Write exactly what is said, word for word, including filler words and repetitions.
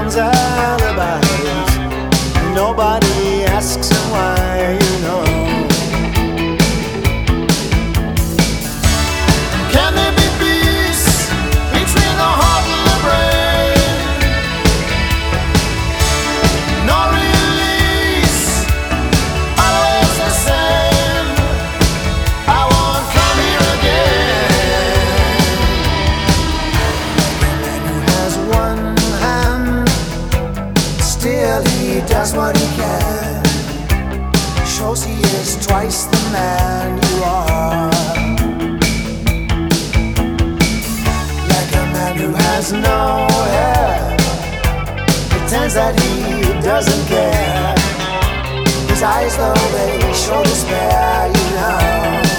man's alibis. Nobody asks him why, you know. Can there be peace between the heart and the brain? No release, always the same. I won't come here again. The man who has one hand, still he does what he can. Shows he is twice the man you are. Like a man who has no hair, pretends that he doesn't care. His eyes though they show despair, you know.